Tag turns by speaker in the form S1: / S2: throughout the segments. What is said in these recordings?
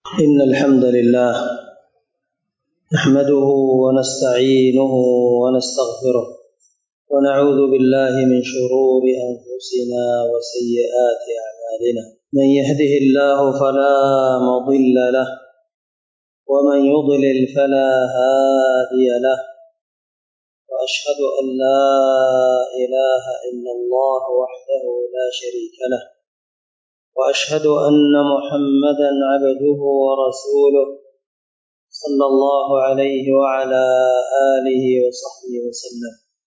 S1: إن الحمد لله نحمده ونستعينه ونستغفره ونعوذ بالله من شرور أنفسنا وسيئات أعمالنا. من يهده الله فلا مضل له ومن يضلل فلا هادي له، وأشهد أن لا إله إلا الله وحده لا شريك له، وأشهد أن محمدًا عبده ورسوله صلى الله عليه وعلى آله وصحبه وسلم.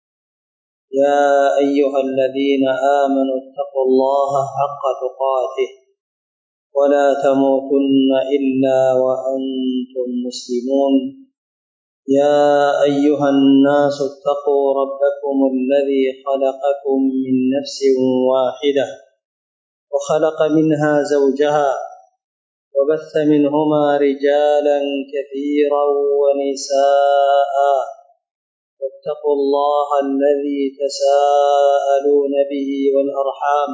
S1: يا أيها الذين آمنوا اتقوا الله حق تقاته ولا تموتن إلا وأنتم مسلمون. يا أيها الناس اتقوا ربكم الذي خلقكم من نفس واحدة وخلق منها زوجها وبث منهما رجالا كثيرا ونساء، واتقوا الله الذي تساءلون به والأرحام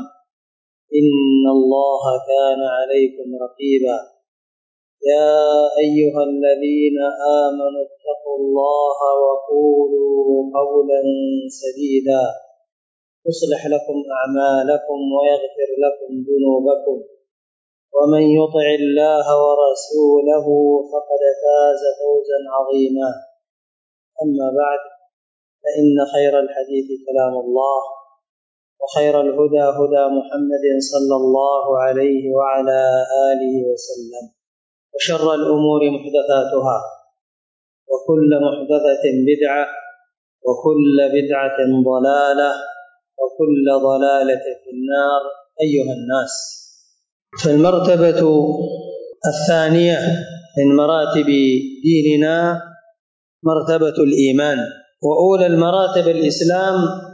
S1: إن الله كان عليكم رقيبا. يا أيها الذين آمنوا اتقوا الله وقولوا قولا سديدا يصلح لكم أعمالكم ويغفر لكم ذنوبكم، ومن يطع الله ورسوله فقد فاز فوزا عظيما. أما بعد، فإن خير الحديث كلام الله، وخير الهدى هدى محمد صلى الله عليه وعلى آله وسلم، وشر الأمور محدثاتها، وكل محدثة بدعة، وكل بدعة ضلالة، وكل ضلالة في النار. أيها الناس، فالمرتبة الثانية من مراتب ديننا مرتبة الإيمان، وأولى المراتب الإسلام،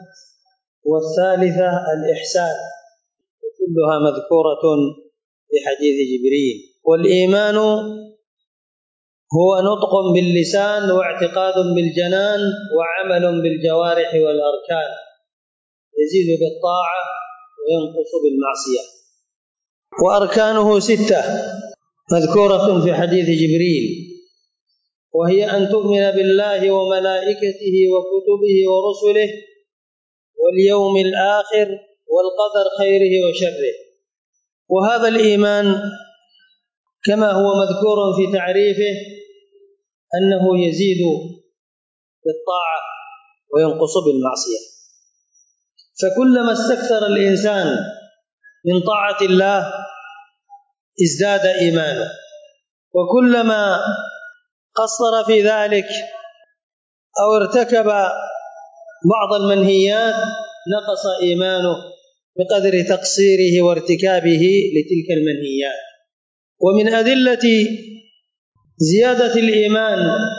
S1: والثالثة الإحسان، وكلها مذكورة في حديث جبريل. والإيمان هو نطق باللسان واعتقاد بالجنان وعمل بالجوارح والأركان، يزيد بالطاعة وينقص بالمعصية. وأركانه 6 مذكورة في حديث جبريل، وهي أن تؤمن بالله وملائكته وكتبه ورسله واليوم الآخر والقدر خيره وشره. وهذا الإيمان كما هو مذكور في تعريفه أنه يزيد بالطاعة وينقص بالمعصية، فكلما استكثر الإنسان من طاعة الله ازداد إيمانه، وكلما قصر في ذلك أو ارتكب بعض المنهيات نقص إيمانه بقدر تقصيره وارتكابه لتلك المنهيات. ومن أدلة زيادة الإيمان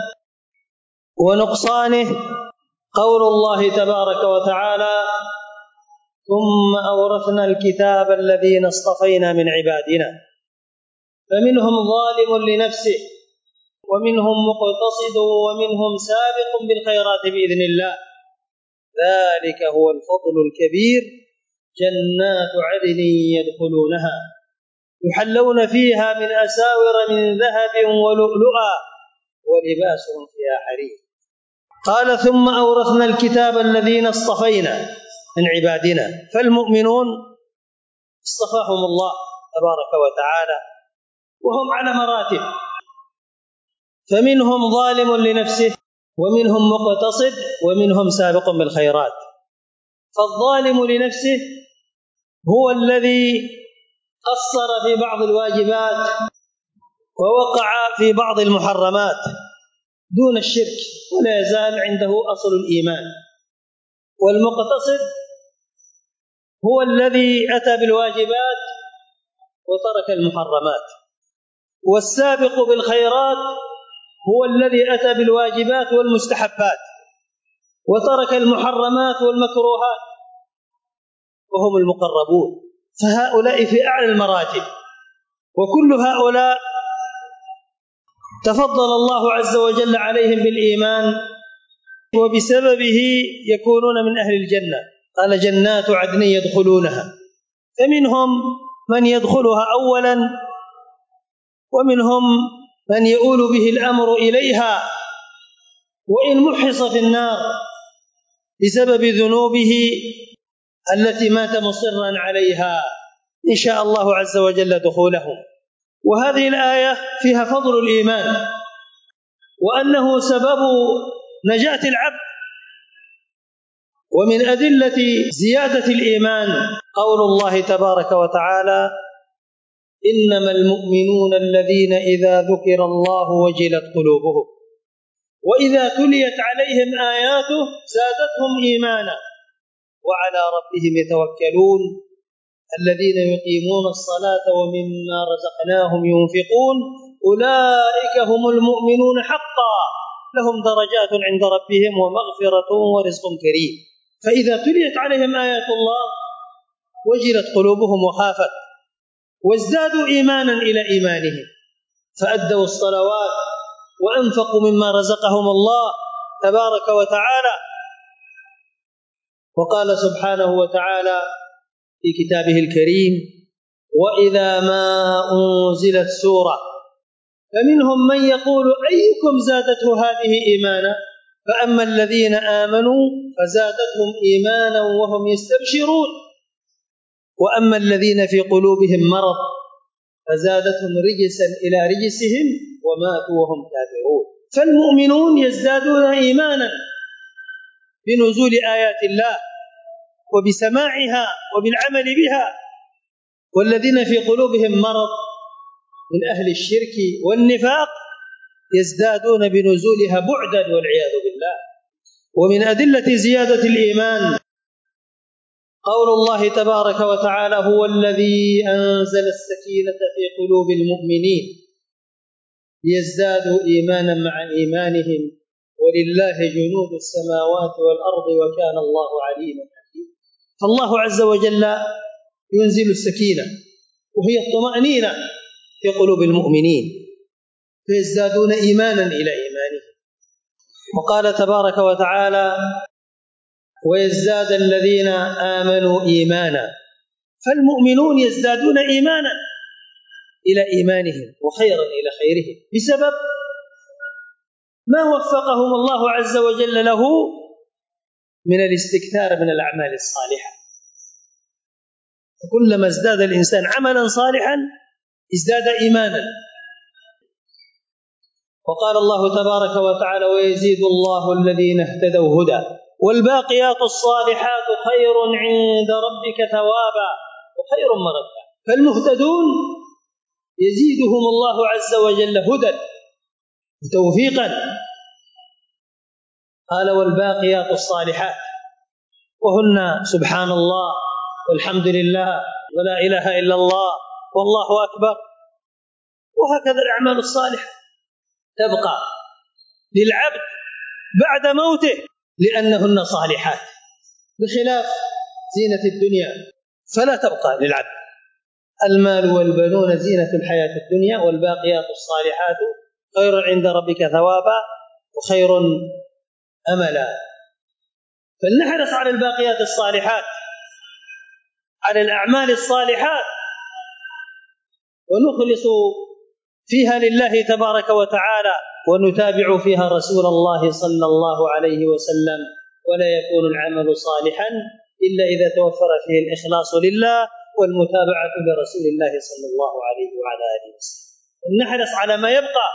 S1: ونقصانه قول الله تبارك وتعالى: ثم أورثنا الكتاب الذين اصطفينا من عبادنا فمنهم ظالم لنفسه ومنهم مقتصد ومنهم سابق بالخيرات بإذن الله، ذلك هو الفضل الكبير، جنات عدن يدخلونها يحلون فيها من أساور من ذهب ولؤلؤا ولباسهم فيها حرير. قال: ثم أورثنا الكتاب الذين اصطفينا من عبادنا، فالمؤمنون اصطفاهم الله تبارك وتعالى وهم على مراتب، فمنهم ظالم لنفسه ومنهم مقتصد ومنهم سابق بالخيرات. فالظالم لنفسه هو الذي قصر في بعض الواجبات ووقع في بعض المحرمات دون الشرك ولا يزال عنده أصل الإيمان. والمقتصد هو الذي أتى بالواجبات وترك المحرمات. والسابق بالخيرات هو الذي أتى بالواجبات والمستحبات وترك المحرمات والمكروهات، وهم المقربون. فهؤلاء في أعلى المراتب، وكل هؤلاء تفضل الله عز وجل عليهم بالإيمان، وبسببه يكونون من أهل الجنة. قال: جنات عدن يدخلونها، فمنهم من يدخلها أولا ومنهم من يؤول به الأمر إليها وإن محص في النار بسبب ذنوبه التي مات مصرا عليها إن شاء الله عز وجل دخولهم. وهذه الآية فيها فضل الإيمان وأنه سبب نجاة العبد. ومن أدلة زيادة الإيمان قول الله تبارك وتعالى: إنما المؤمنون الذين إذا ذكر الله وجلت قلوبهم وإذا تليت عليهم آياته زادتهم إيمانا وعلى ربهم يتوكلون الذين يقيمون الصلاة ومما رزقناهم ينفقون أولئك هم المؤمنون حقا لهم درجات عند ربهم ومغفرة ورزق كريم. فإذا تليت عليهم آيات الله وجلت قلوبهم وخافت وازدادوا إيمانا إلى إيمانهم فأدوا الصلوات وأنفقوا مما رزقهم الله تبارك وتعالى. وقال سبحانه وتعالى في كتابه الكريم: وإذا ما أنزلت سورة فمنهم من يقول أيكم زادته هذه إيمانا فأما الذين آمنوا فزادتهم إيمانا وهم يستبشرون وأما الذين في قلوبهم مرض فزادتهم رجسا إلى رجسهم وماتوا وهم كافرون. فالمؤمنون يزدادون إيمانا بنزول آيات الله وبسماعها وبالعمل بها، والذين في قلوبهم مرض من أهل الشرك والنفاق يزدادون بنزولها بعدا والعياذ بالله. ومن أدلة زيادة الإيمان قول الله تبارك وتعالى: هو الذي أنزل السكينة في قلوب المؤمنين ليزدادوا إيمانا مع إيمانهم ولله جنود السماوات والأرض وكان الله عليما حكيما. فالله عز وجل ينزل السكينة وهي الطمأنينة في قلوب المؤمنين فيزدادون إيمانا إلى إيمانهم. وقال تبارك وتعالى: ويزداد الذين آمنوا إيمانا. فالمؤمنون يزدادون إيمانا إلى إيمانهم وخيرا إلى خيرهم بسبب ما وفقهم الله عز وجل له من الاستكثار من الأعمال الصالحة. وكلما ازداد الإنسان عملا صالحا ازداد إيمانا. وقال الله تبارك وتعالى: ويزيد الله الذين اهتدوا هدى والباقيات الصالحات خير عند ربك ثوابا وخير مردا. فالمهتدون يزيدهم الله عز وجل هدى وتوفيقا. قال: والباقيات الصالحات، وهن سبحان الله والحمد لله ولا إله إلا الله والله أكبر. وهكذا الأعمال الصالحة تبقى للعبد بعد موته لأنهن صالحات، بخلاف زينة الدنيا فلا تبقى للعبد. المال والبنون زينة الحياة الدنيا والباقيات الصالحات خير عند ربك ثوابا وخير أملا. فلنحرص على الباقيات الصالحات، على الأعمال الصالحات، ونخلص فيها لله تبارك وتعالى ونتابع فيها رسول الله صلى الله عليه وسلم. ولا يكون العمل صالحا إلا إذا توفر فيه الإخلاص لله والمتابعة لرسول الله صلى الله عليه وعلى آله وسلم. نحرص على ما يبقى.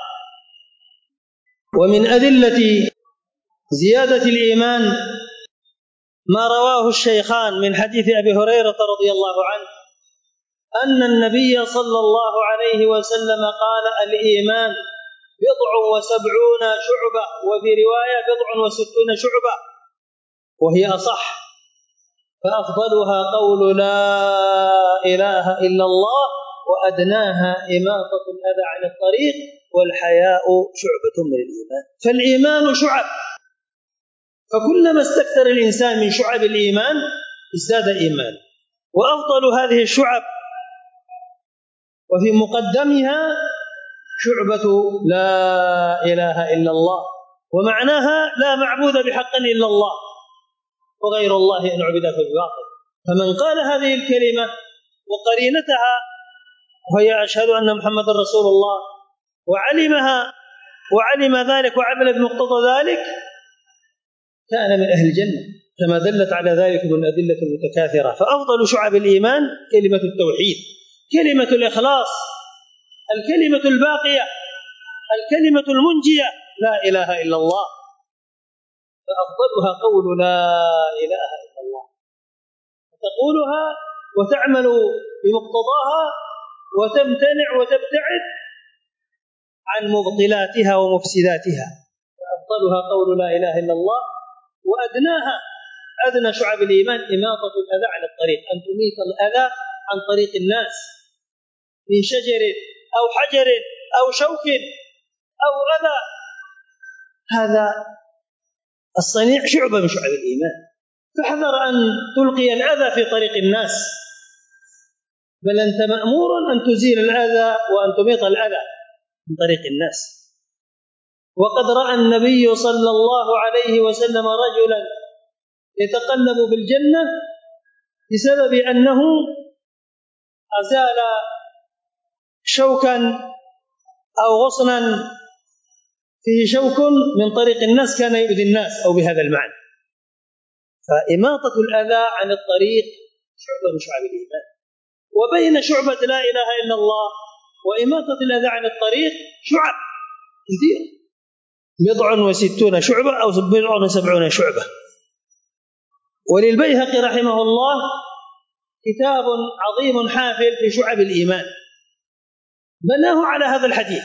S1: ومن أدلة زيادة الإيمان ما رواه الشيخان من حديث أبي هريرة رضي الله عنه أن النبي صلى الله عليه وسلم قال: الإيمان 70 شعبة، وفي رواية 60 شعبة، وهي أصح. فأفضلها قول لا إله إلا الله، وأدناها إماطة الأذى عن الطريق، والحياء شعبة من الإيمان. فالإيمان شعب، فكلما استكثر الإنسان من شعب الإيمان ازداد إيمان. وأفضل هذه الشعب وفي مقدمها شعبة لا إله إلا الله، ومعناها لا معبود بحق إلا الله وغير الله أن عبد في الباطل. فمن قال هذه الكلمة وقرينتها وهي أشهد أن محمد رسول الله وعلم ذلك وعمل بمقتضى ذلك كان من أهل الجنة، كما دلت على ذلك من الأدلة المتكاثرة. فأفضل شعب الإيمان كلمة التوحيد، كلمة الإخلاص، الكلمة الباقية، الكلمة المنجية، لا إله إلا الله. فأفضلها قول لا إله إلا الله، تقولها وتعمل بمقتضاها وتمتنع وتبتعد عن مبطلاتها ومفسداتها. فأفضلها قول لا إله إلا الله، وأدناها أدنى شعب الإيمان إماطة الأذى عن الطريق، أن تميت الأذى عن طريق الناس من شجر أو حجر أو شوك أو أذى. هذا الصنيع شعبة من شعب الإيمان، فاحذر أن تلقي الأذى في طريق الناس، بل أنت مأمور أن تزيل الأذى وأن تميط الأذى من طريق الناس. وقد رأى النبي صلى الله عليه وسلم رجلا يتقلب في الجنة بسبب أنه أزال شوكا أو غصنا فيه شوك من طريق الناس كان يؤذي الناس أو بهذا المعنى. فإماطة الأذى عن الطريق شعبة من شعب الإيمان. وبين شعبة لا إله إلا الله وإماطة الأذى عن الطريق شعب كثير، 160 شعبة أو 170 شعبة. وللبيهقي رحمه الله كتاب عظيم حافل في شعب الإيمان، بناه على هذا الحديث،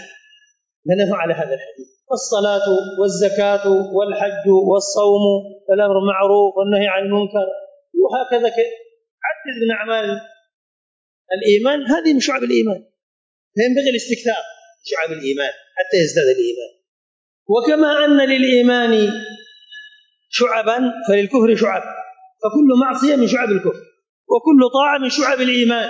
S1: الصلاة والزكاة والحج والصوم والأمر بالمعروف والنهي عن المنكر، وهكذا عدد من أعمال الإيمان، هذه من شعب الإيمان. فينبغي الاستكثار من شعب الإيمان حتى يزداد الإيمان. وكما أن للإيمان شعبا فللكفر شعب، فكل معصية من شعب الكفر وكل طاعة من شعب الإيمان.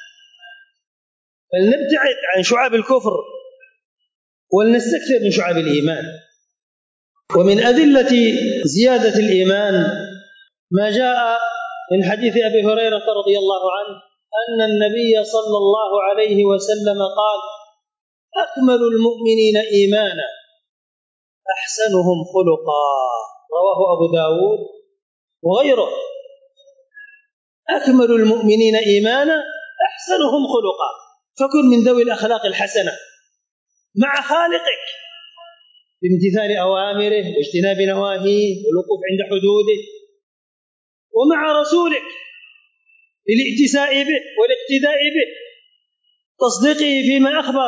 S1: فلنبتعد عن شعب الكفر ولنستكثر من شعب الإيمان. ومن أدلة زيادة الإيمان ما جاء من حديث أبي هريرة رضي الله عنه أن النبي صلى الله عليه وسلم قال: أكمل المؤمنين إيمانا أحسنهم خلقا، رواه أبو داود وغيره. أكمل المؤمنين إيمانا أحسنهم خلقا، فكن من ذوي الأخلاق الحسنة مع خالقك بامتثال أوامره واجتناب نواهيه والوقوف عند حدوده، ومع رسولك للائتساء به والاقتداء به، تصديقه فيما أخبر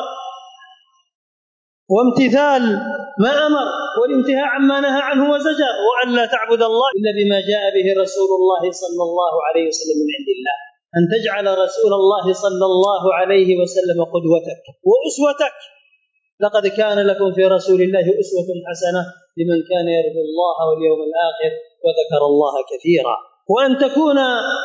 S1: وامتثال ما أمر والانتهاء عما نهى عنه وزجر، وأن لا تعبد الله إلا بما جاء به رسول الله صلى الله عليه وسلم من عند الله، أن تجعل رسول الله صلى الله عليه وسلم قدوتك وأسوتك. لقد كان لكم في رسول الله أسوة حسنة لمن كان يرجو الله واليوم الآخر وذكر الله كثيرا. وأن تكون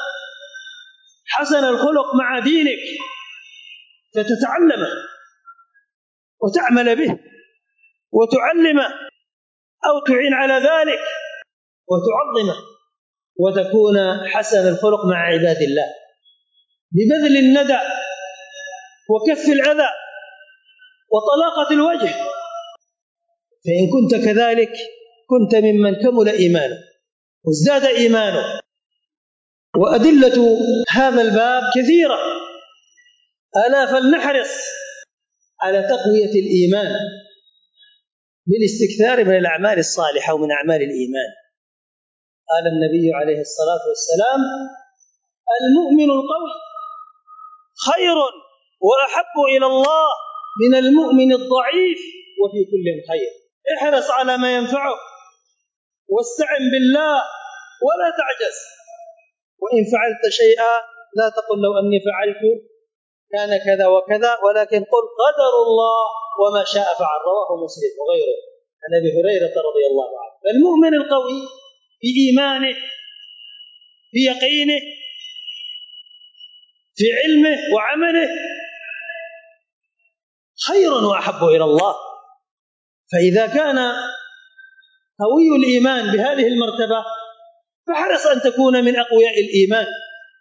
S1: حسن الخلق مع دينك فتتعلمه وتعمل به وتعلمه أو تعين على ذلك وتعظمه، وتكون حسن الخلق مع عباد الله ببذل الندى وكف الأذى وطلاقة الوجه. فإن كنت كذلك كنت ممن كمل إيمانه وازداد إيمانه. وأدلة هذا الباب كثيرة، ألا فلنحرص على تقوية الإيمان بالاستكثار من الأعمال الصالحة ومن أعمال الإيمان. قال النبي عليه الصلاة والسلام: المؤمن القوي خير وأحب إلى الله من المؤمن الضعيف وفي كل خير. احرص على ما ينفعك واستعن بالله ولا تعجز، وإن فعلت شيئا لا تقل لو أني فعلت كان كذا وكذا، ولكن قل قدر الله وما شاء فعل، رواه مسلم وغيره عن أبي هريرة رضي الله عنه. فالمؤمن القوي في إيمانه في يقينه في علمه وعمله خير وأحب إلى الله. فإذا كان قوي الإيمان بهذه المرتبة فحرص أن تكون من أقوياء الإيمان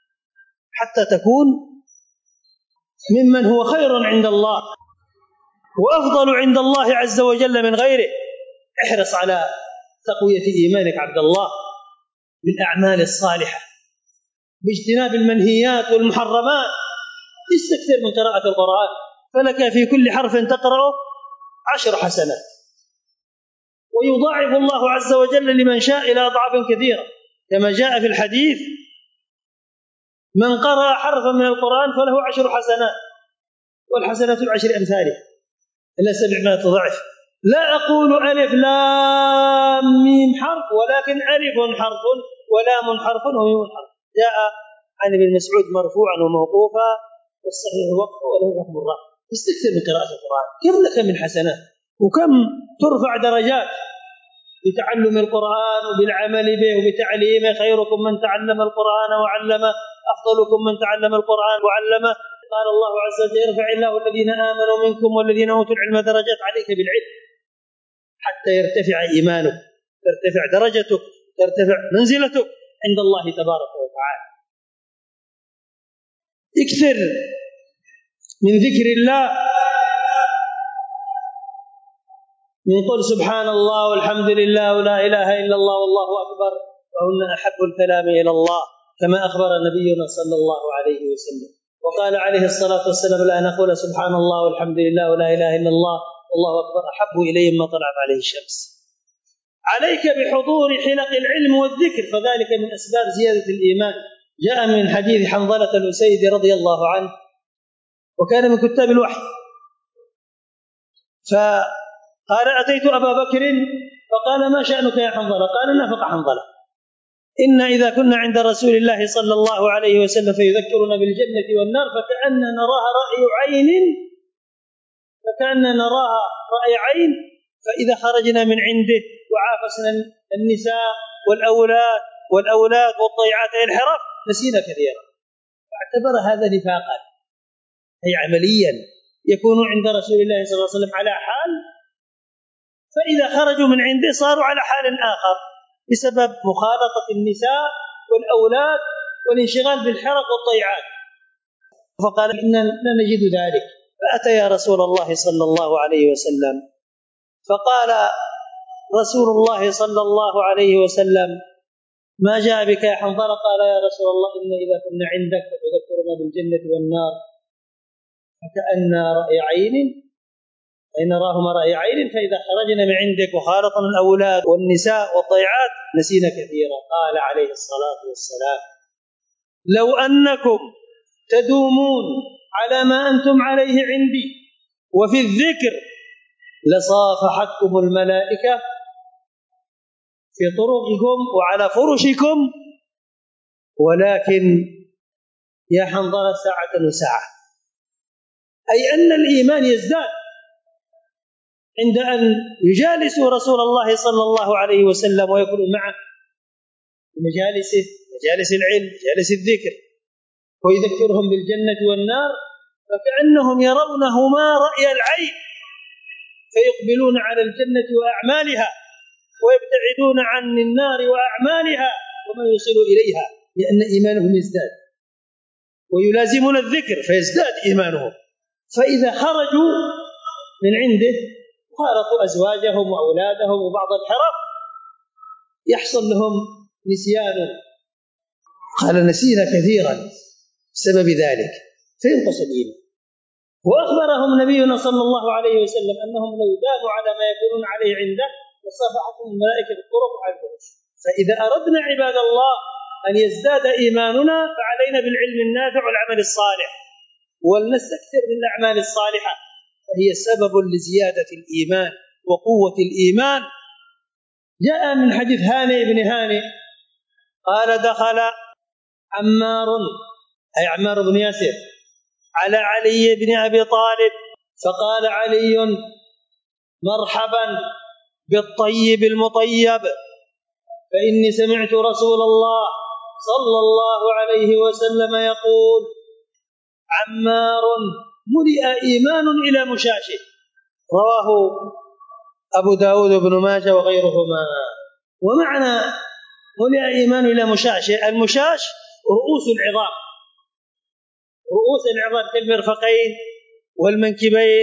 S1: حتى تكون ممن هو خير عند الله. وأفضل عند الله عز وجل من غيره. احرص على تقوية إيمانك عبد الله بالأعمال الصالحة باجتناب المنهيات والمحرمات. استكثر من قراءة القرآن، فلك في كل حرف تقرأه 10 حسنات، ويضاعف الله عز وجل لمن شاء إلى أضعاف كثيرة، كما جاء في الحديث: من قرأ حرفا من القرآن فله 10 حسنات، والحسنات 10 أمثالها إلى 700 ضعف. لا أقول ألف لام ميم حرف، ولكن ألف حرف ولام حرف وميم حرف. جاء عن ابن مسعود مرفوعا وموقوفا، والصحيح وقفه وله حكم الرفع. استكثر من قراءة القرآن، كم لك من حسنات، وكم ترفع درجات بتعلم القرآن وبالعمل به وبتعليمه. خيركم من تعلم القرآن وعلمه، أفضلكم من تعلم القرآن وعلمه. قال الله عز وجل: يرفع الله الذين آمنوا منكم والذين أوتوا العلم درجات. عليك بالعلم حتى يرتفع إيمانك، ترتفع درجتك، ترتفع منزلتك عند الله تبارك وتعالى. اكثر من ذكر الله، من قل سبحان الله والحمد لله ولا إله إلا الله والله أكبر، فهن أحب الكلام إلى الله، كما أخبر نبينا صلى الله عليه وسلم. وقال عليه الصلاة والسلام: لا نقول سبحان الله والحمد لله ولا إله إلا الله والله أكبر أحب إلي مما طلعت عليه الشمس. عليك بحضور حلق العلم والذكر، فذلك من أسباب زيادة الإيمان. جاء من حديث حنظلة الأسيدي رضي الله عنه، وكان من كتاب الوحي، فقال: أتيت أبا بكر فقال: ما شأنك يا حنظلة؟ قال: نافق حنظلة، إن إذا كنا عند رسول الله صلى الله عليه وسلم فيذكرنا بالجنة والنار فكأن نراها رأي عين، فإذا خرجنا من عنده وعافسنا النساء والأولاد والضيعات الحرف نسينا كثيرا. فاعتبر هذا نفاقا، أي عمليا يكون عند رسول الله صلى الله عليه وسلم على حال، فإذا خرجوا من عنده صاروا على حال آخر بسبب مخالطة النساء والأولاد والانشغال بالحرف والضيعات. فقال: إننا لا نجد ذلك. فأتى يا رسول الله صلى الله عليه وسلم، فقال رسول الله صلى الله عليه وسلم: ما جاء بك يا حنظلة؟ قال: يا رسول الله، إن إذا كنا عندك فتذكرنا بالجنة والنار فكأن رأي عين، أي نراهما رأي عين، فإذا خرجنا من عندك وخالطنا الأولاد والنساء والضيعات نسينا كثيرا. قال عليه الصلاة والسلام: لو أنكم تدومون على ما أنتم عليه عندي وفي الذكر لصافحتكم الملائكة في طرقكم وعلى فرشكم، ولكن يا حنظلة ساعة وساعة. أي أن الإيمان يزداد عند أن يجالسوا رسول الله صلى الله عليه وسلم ويكونوا معه في مجالسه، مجالس العلم، مجالس الذكر، ويذكرهم بالجنة والنار فكأنهم يرونهما رأي العين، فيقبلون على الجنة وأعمالها ويبتعدون عن النار وأعمالها وما يوصل إليها، لأن إيمانهم يزداد، ويلازمون الذكر فيزداد إيمانهم. فإذا خرجوا من عنده خالطوا أزواجهم وأولادهم وبعض الحرف يحصل لهم نسيان، قال: نسينا كثيرا بسبب ذلك، فينقص الإيمان. وأخبرهم نبينا صلى الله عليه وسلم أنهم لو داموا على ما يكونون عليه عنده لصافحتهم الملائكة بالطرق على الفرش. فإذا أردنا عباد الله أن يزداد إيماننا فعلينا بالعلم النافع والعمل الصالح، ولنستكثر من الأعمال الصالحة، فهي سبب لزيادة الإيمان وقوة الإيمان. جاء من حديث هانئ بن هانئ قال: دخل عمار، أي عمار بن ياسر، على علي بن أبي طالب فقال علي: مرحبا بالطيب المطيب، فإني سمعت رسول الله صلى الله عليه وسلم يقول: عمار ملئ إيمان إلى مشاشه. رواه أبو داود بن ماجه وغيرهما. ومعنى ملئ إيمان إلى مشاشه، المشاش رؤوس العظام، رؤوس العظام كالمرفقين والمنكبين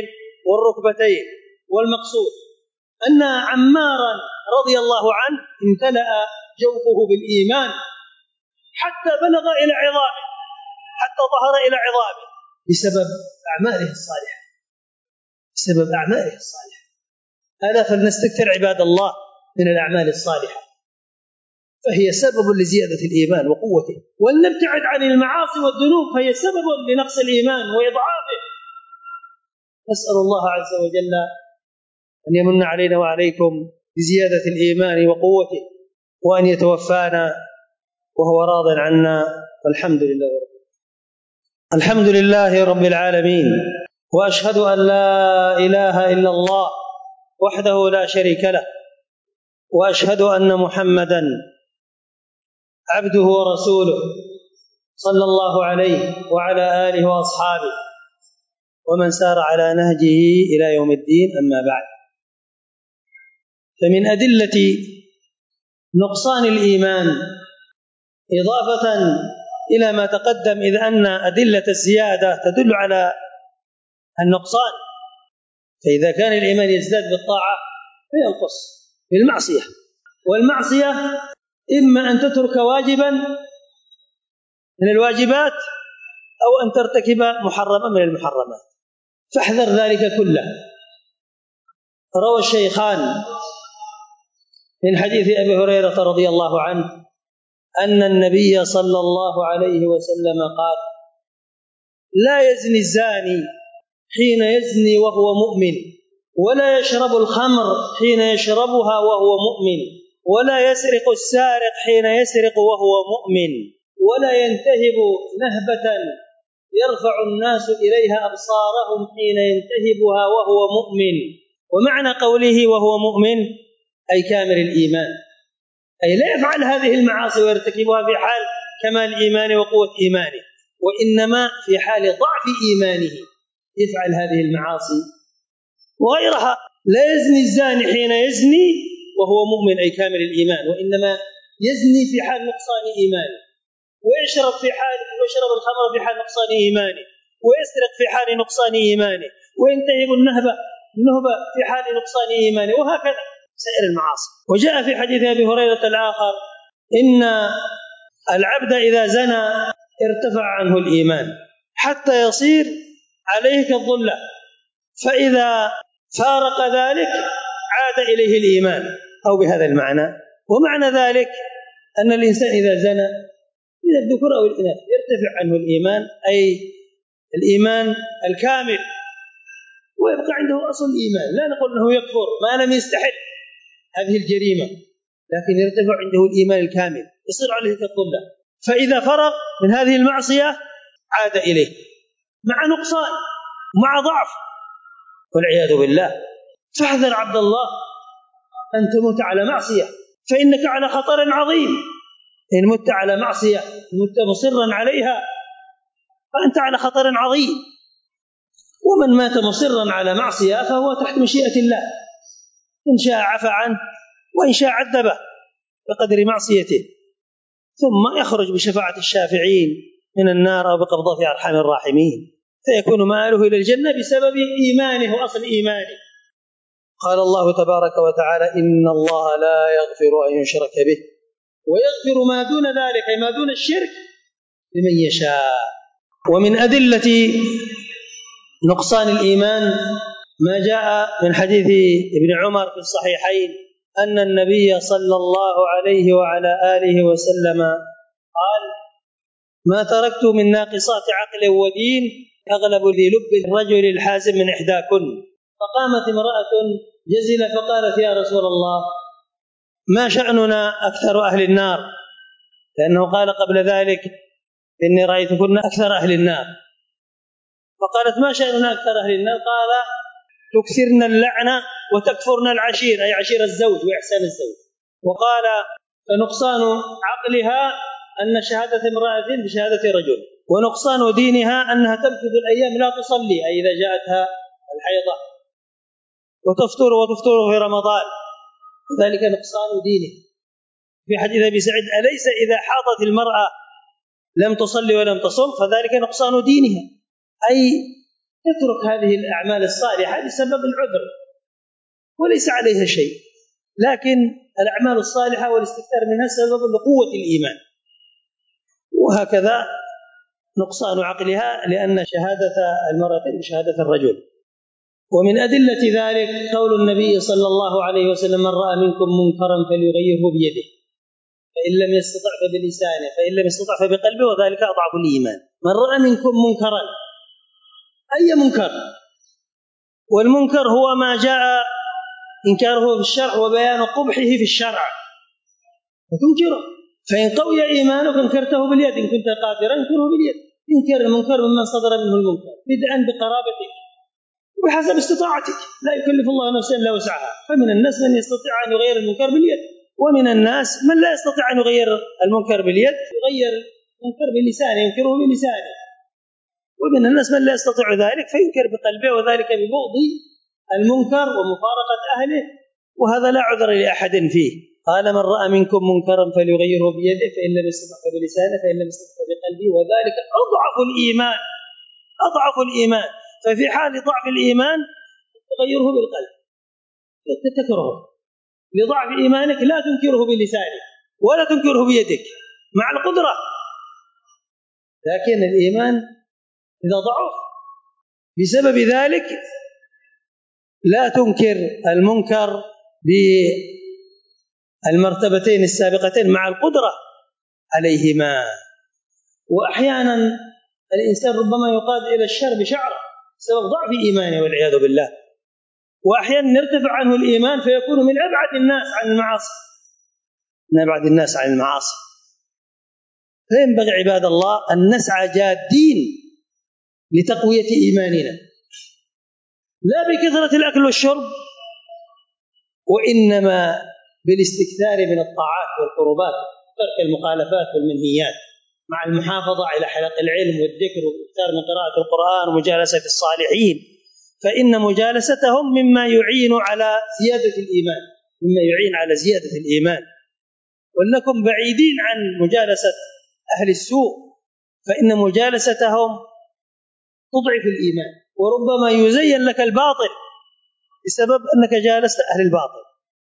S1: والركبتين. والمقصود أن عمارا رضي الله عنه امتلأ جوفه بالإيمان حتى بلغ إلى عظامه، حتى ظهر إلى عظامه بسبب أعماله الصالحة، بسبب أعماله الصالحة. ألا فلنستكثر عباد الله من الأعمال الصالحة، فهي سبب لزيادة الإيمان وقوته. ولنبتعد عن المعاصي والذنوب، فهي سبب لنقص الإيمان وإضعافه. نسأل الله عز وجل أن يمن علينا وعليكم بزيادة الإيمان وقوته، وأن يتوفانا وهو راض عنا، والحمد لله رب العالمين. الحمد لله رب العالمين، وأشهد أن لا إله إلا الله وحده لا شريك له، وأشهد أن محمدا عبده ورسوله صلى الله عليه وعلى آله وأصحابه ومن سار على نهجه إلى يوم الدين. أما بعد، فمن أدلة نقصان الإيمان إضافة إلى ما تقدم، إذ أن أدلة الزيادة تدل على النقصان، فإذا كان الإيمان يزداد بالطاعة فينقص بالمعصية، والمعصية إما أن تترك واجبا من الواجبات أو أن ترتكب محرما من المحرمات، فاحذر ذلك كله. روى الشيخان من حديث أبي هريرة رضي الله عنه أن النبي صلى الله عليه وسلم قال: لا يزني الزاني حين يزني وهو مؤمن، ولا يشرب الخمر حين يشربها وهو مؤمن، ولا يسرق السارق حين يسرق وهو مؤمن، ولا ينتهب نهبة يرفع الناس إليها أبصارهم حين ينتهبها وهو مؤمن. ومعنى قوله وهو مؤمن أي كامل الإيمان، أي لا يفعل هذه المعاصي ويرتكبها في حال كمال الإيمان وقوة إيمانه، وإنما في حال ضعف إيمانه يفعل هذه المعاصي وغيرها. لا يزني الزاني حين يزني وهو مؤمن أي كامل الإيمان، وإنما يزني في حال نقصان إيمانه، ويشرب الخمر في حال نقصان إيمانه، ويسرق في حال نقصان إيمانه، وينتهب النهبة في حال نقصان إيمانه، وهكذا سائر المعاصي. وجاء في حديث أبي هريرة الآخر: إن العبد إذا زنى ارتفع عنه الإيمان حتى يصير عليه كالظلة، فإذا فارق ذلك عاد إليه الإيمان، أو بهذا المعنى. ومعنى ذلك أن الإنسان إذا زنى من الذكور أو الإناث يرتفع عنه الإيمان، أي الإيمان الكامل، ويبقى عنده أصل الإيمان. لا نقول أنه يكفر ما لم يستحل هذه الجريمة، لكن يرتفع عنده الإيمان الكامل، يصير عليه كالظلة. فإذا فرغ من هذه المعصية عاد إليه مع نقصان مع ضعف، والعياذ بالله. فاحذر عبد الله أن تموت على معصية، فإنك على خطر عظيم. إن مت على معصية مت مصرا عليها فأنت على خطر عظيم. ومن مات مصرا على معصية فهو تحت مشيئة الله، إن شاء عفى عنه وإن شاء عذبه بقدر معصيته، ثم يخرج بشفاعة الشافعين من النار أو بقبضة أرحام الراحمين، فيكون مآله إلى الجنة بسبب إيمانه وأصل إيمانه. قال الله تبارك وتعالى: إن الله لا يغفر أن يشرك به ويغفر ما دون ذلك، أي ما دون الشرك، لمن يشاء. ومن أدلة نقصان الإيمان ما جاء من حديث ابن عمر في الصحيحين أن النبي صلى الله عليه وعلى آله وسلم قال: ما تركت من ناقصات عقل ودين أغلب ذي لب الرجل الحازم من إحداكن. فقامت امرأة جزلة فقالت: يا رسول الله، ما شأننا أكثر أهل النار؟ لأنه قال قبل ذلك: إني رأيتكن أكثر أهل النار. فقالت: ما شأننا أكثر أهل النار؟ قال: تكثرن اللعنة وتكفرن العشير، أي عشير الزوج وإحسان الزوج. وقال: فنقصان عقلها أن شهادة امرأة بشهادة رجل، ونقصان دينها أنها تمكث الأيام لا تصلي، أي إذا جاءتها الحيضة، وتفطر في رمضان، ذلك نقصان دينه. في حديث أبي سعيد: أليس إذا حاضت المرأة لم تصلي ولم تصم فذلك نقصان دينها، أي يترك هذه الأعمال الصالحة لسبب العذر وليس عليها شيء، لكن الأعمال الصالحة والاستكثار منها سبب لقوة الإيمان. وهكذا نقصان عقلها لأن شهادة المرأة بشهادة الرجل. ومن أدلة ذلك قول النبي صلى الله عليه وسلم: من رأى منكم منكرا فليغيره بيده، فإن لم يستطع فبلسانه، فإن لم يستطع فبقلبه، وذلك أضعف الإيمان. من رأى منكم منكرا، أي منكر؟ والمنكر هو ما جاء إنكاره في الشرع وبيان قبحه في الشرع فتنكره، فإن قوي إيمانك انكرته باليد، إن كنت قادرا انكره باليد. انكر المنكر ممن صدر منه المنكر بدءا بقرابتك وبحسب استطاعتك، لا يكلف الله نفسا الا وسعها. فمن الناس من يستطيع ان يغير المنكر باليد، ومن الناس من لا يستطيع ان يغير المنكر باليد، يغير المنكر بلسانه، ينكره بلسانه. ومن الناس من لا يستطيع ذلك فينكر بقلبه، وذلك ببغض المنكر ومفارقه اهله، وهذا لا عذر لاحد فيه. قال: من راى منكم منكرا فليغيره بيده، فان لم يستطع فبلسانه، فان لم يستطع بقلبه، وذلك اضعف الايمان. اضعف الايمان. ففي حال ضعف الإيمان تغيره بالقلب، تكرهه لضعف إيمانك، لا تنكره بلسانك ولا تنكره بيدك مع القدرة. لكن الإيمان إذا ضعف بسبب ذلك لا تنكر المنكر بالمرتبتين السابقتين مع القدرة عليهما. وأحيانا الإنسان ربما يقاد إلى الشر بشعره بسبب ضعف إيمانه والعياذ بالله، وأحيانا يرتفع عنه الإيمان فيكون من أبعد الناس عن المعاصي، من أبعد الناس عن المعاصي. فينبغي عباد الله أن نسعى جادين لتقوية إيماننا، لا بكثرة الأكل والشرب، وإنما بالاستكثار من الطاعات والقربات، ترك المخالفات والمنهيات، مع المحافظة على حلق العلم والذكر، والاكثار من قراءة القرآن ومجالسة الصالحين، فإن مجالستهم مما يعين على زيادة الإيمان، مما يعين على زيادة الإيمان. ولنكن بعيدين عن مجالسة أهل السوء، فإن مجالستهم تضعف الإيمان، وربما يزين لك الباطل بسبب أنك جالست أهل الباطل.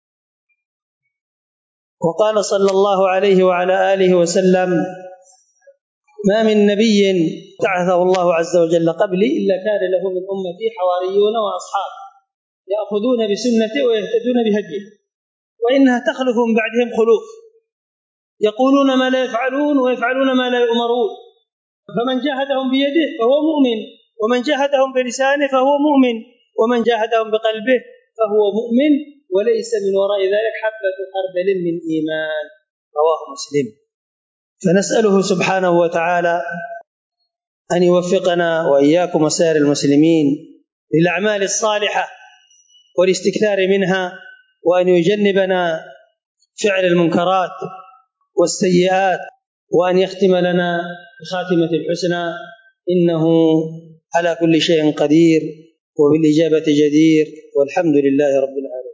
S1: وقال صلى الله عليه وعلى آله وسلم: ما من نبي بعثه الله عز وجل قبلي إلا كان له من أمتي حواريون وأصحاب يأخذون بسنته ويهتدون بهديه، وإنها تخلف من بعدهم خلوف يقولون ما لا يفعلون ويفعلون ما لا يؤمرون، فمن جاهدهم بيده فهو مؤمن، ومن جاهدهم بلسانه فهو مؤمن، ومن جاهدهم بقلبه فهو مؤمن، وليس من وراء ذلك حبة خردل من إيمان. رواه مسلم. فنسأله سبحانه وتعالى أن يوفقنا وإياكم وسائر المسلمين للأعمال الصالحة والاستكثار منها، وأن يجنبنا فعل المنكرات والسيئات، وأن يختم لنا بخاتمة الحسنى، إنه على كل شيء قدير وبالإجابة جدير، والحمد لله رب العالمين.